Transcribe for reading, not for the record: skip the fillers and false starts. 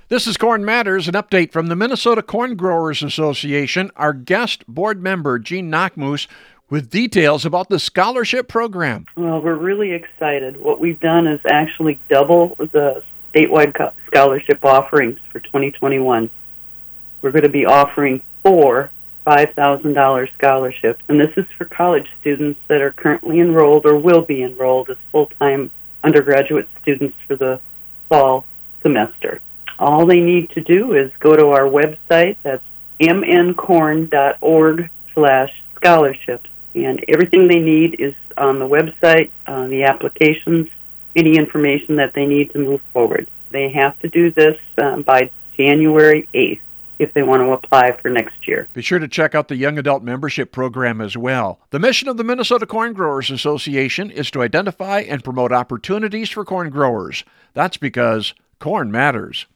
This is Corn Matters, an update from the Minnesota Corn Growers Association. Our guest board member, Gene Nachmus, with details about the scholarship program. Well, we're really excited. What we've done is actually double the statewide scholarship offerings for 2021. We're going to be offering 4 $5,000 scholarships, and this is for college students that are currently enrolled or will be enrolled as full-time undergraduate students for the fall semester. All they need to do is go to our website, that's mncorn.org/scholarships, and everything they need is on the website, the applications, any information that they need to move forward. They have to do this by January 8th if they want to apply for next year. Be sure to check out the Young Adult Membership Program as well. The mission of the Minnesota Corn Growers Association is to identify and promote opportunities for corn growers. That's because corn matters.